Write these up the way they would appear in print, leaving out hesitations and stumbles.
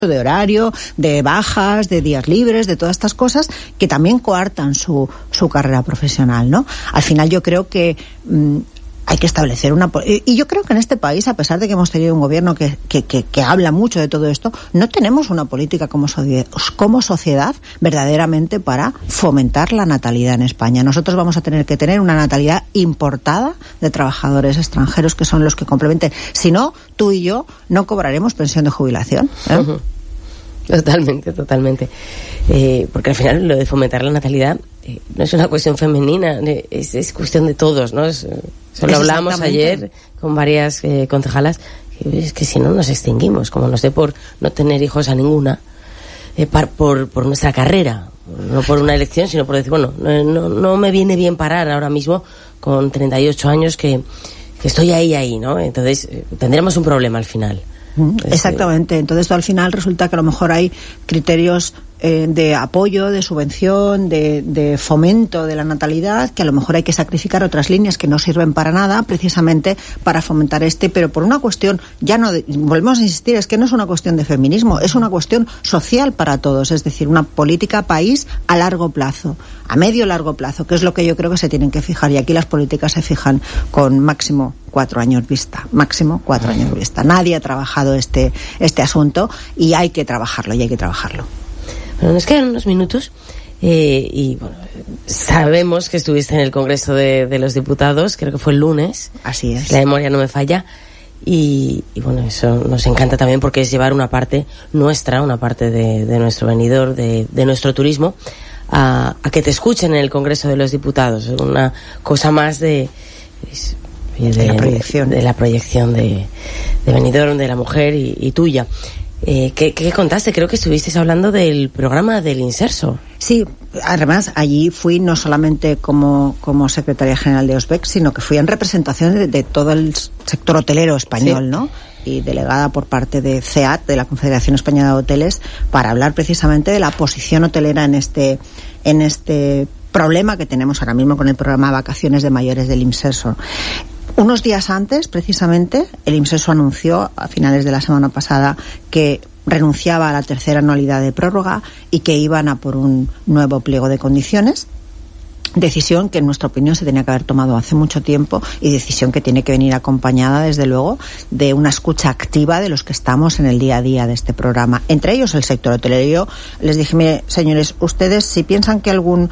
de horario, de bajas, de días libres, de todas estas cosas que también coartan su carrera profesional, ¿no? Al final yo creo que hay que establecer y yo creo que en este país, a pesar de que hemos tenido un gobierno que habla mucho de todo esto, no tenemos una política como sociedad verdaderamente para fomentar la natalidad en España. Nosotros vamos a tener que tener una natalidad importada de trabajadores extranjeros que son los que complementen. Si no, tú y yo no cobraremos pensión de jubilación, ¿eh? Uh-huh. Totalmente. Porque al final lo de fomentar la natalidad no es una cuestión femenina, es cuestión de todos, ¿no? Solo hablábamos ayer con varias concejalas que es que si no nos extinguimos, como nos dé por no tener hijos a ninguna, por nuestra carrera, no por una elección, sino por decir, bueno, no me viene bien parar ahora mismo con 38 años que estoy ahí, ¿no? Entonces tendremos un problema al final. Exactamente. Entonces al final resulta que a lo mejor hay criterios de apoyo, de subvención, de fomento de la natalidad, que a lo mejor hay que sacrificar otras líneas que no sirven para nada, precisamente para fomentar pero por una cuestión, volvemos a insistir, es que no es una cuestión de feminismo, es una cuestión social para todos, es decir, una política país a largo plazo, a medio largo plazo, que es lo que yo creo que se tienen que fijar, y aquí las políticas se fijan con máximo 4 años vista. Nadie ha trabajado este asunto y hay que trabajarlo. Bueno, nos quedan unos minutos y bueno, sabemos que estuviste en el Congreso de los Diputados, creo que fue el lunes. Así es. La memoria no me falla. Y bueno, eso nos encanta también porque es llevar una parte nuestra, una parte de nuestro venidor, de nuestro turismo, a que te escuchen en el Congreso de los Diputados. Una cosa más de la proyección de Benidorm, de la mujer y tuya. ¿Qué contaste? Creo que estuvisteis hablando del programa del Inserso. Sí, además allí fui no solamente como secretaria general de OSBEC, sino que fui en representación de todo el sector hotelero español, sí, ¿no? Y delegada por parte de CEAT, de la Confederación Española de Hoteles, para hablar precisamente de la posición hotelera en este problema que tenemos ahora mismo con el programa de vacaciones de mayores del Inserso. Unos días antes, precisamente, el Inserso anunció, a finales de la semana pasada, que renunciaba a la tercera anualidad de prórroga y que iban a por un nuevo pliego de condiciones. Decisión que en nuestra opinión se tenía que haber tomado hace mucho tiempo y decisión que tiene que venir acompañada, desde luego, de una escucha activa de los que estamos en el día a día de este programa. Entre ellos el sector hotelero. Yo les dije, mire, señores, ustedes si piensan que algún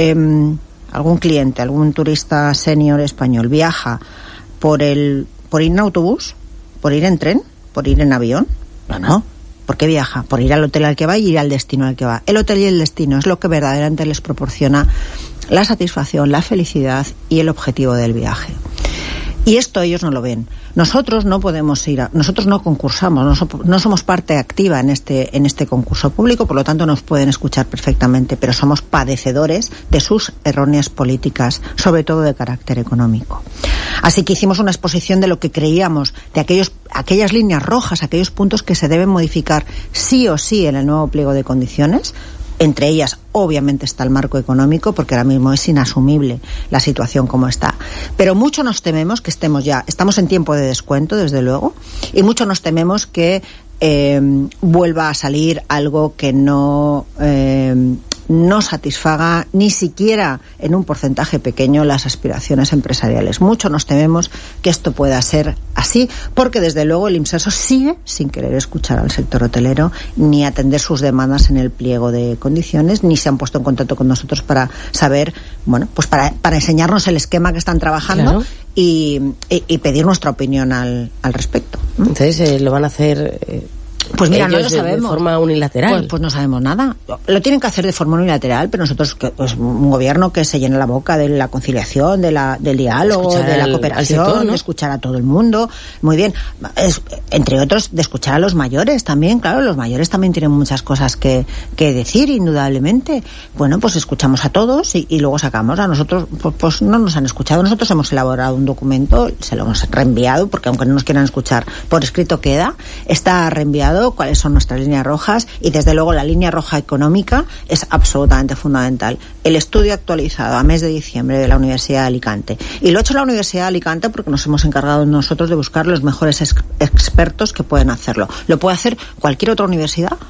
cliente, algún turista senior español viaja por ir en autobús, por ir en tren, por ir en avión, no. ¿Por qué viaja? Por ir al hotel al que va y ir al destino al que va. El hotel y el destino es lo que verdaderamente les proporciona la satisfacción, la felicidad y el objetivo del viaje. Y esto ellos no lo ven. Nosotros no podemos nosotros no concursamos, no somos parte activa en este concurso público, por lo tanto nos pueden escuchar perfectamente, pero somos padecedores de sus erróneas políticas, sobre todo de carácter económico. Así que hicimos una exposición de lo que creíamos, de aquellas líneas rojas, aquellos puntos que se deben modificar sí o sí en el nuevo pliego de condiciones. Entre ellas, obviamente, está el marco económico, porque ahora mismo es inasumible la situación como está. Pero mucho nos tememos que estamos en tiempo de descuento, desde luego, y mucho nos tememos que vuelva a salir algo que no satisfaga ni siquiera en un porcentaje pequeño las aspiraciones empresariales. Mucho nos tememos que esto pueda ser así, porque desde luego el Inserso sigue sin querer escuchar al sector hotelero ni atender sus demandas en el pliego de condiciones, ni se han puesto en contacto con nosotros para saber, bueno, pues para enseñarnos el esquema que están trabajando, claro, y pedir nuestra opinión al respecto. Entonces lo van a hacer pues mira, no lo sabemos. De forma unilateral. Pues no sabemos nada. Lo tienen que hacer de forma unilateral, pero nosotros, pues un gobierno que se llena la boca de la conciliación, del diálogo, de la cooperación, sector, ¿no? De escuchar a todo el mundo. Muy bien. Entre otros, de escuchar a los mayores también. Claro, los mayores también tienen muchas cosas que decir, indudablemente. Bueno, pues escuchamos a todos y luego sacamos. A nosotros, pues no nos han escuchado. Nosotros hemos elaborado un documento, se lo hemos reenviado, porque aunque no nos quieran escuchar, por escrito queda, está reenviado claro cuáles son nuestras líneas rojas y desde luego la línea roja económica es absolutamente fundamental. El estudio actualizado a mes de diciembre de la Universidad de Alicante, y lo ha hecho la Universidad de Alicante porque nos hemos encargado nosotros de buscar los mejores expertos que pueden hacerlo. Lo puede hacer cualquier otra universidad,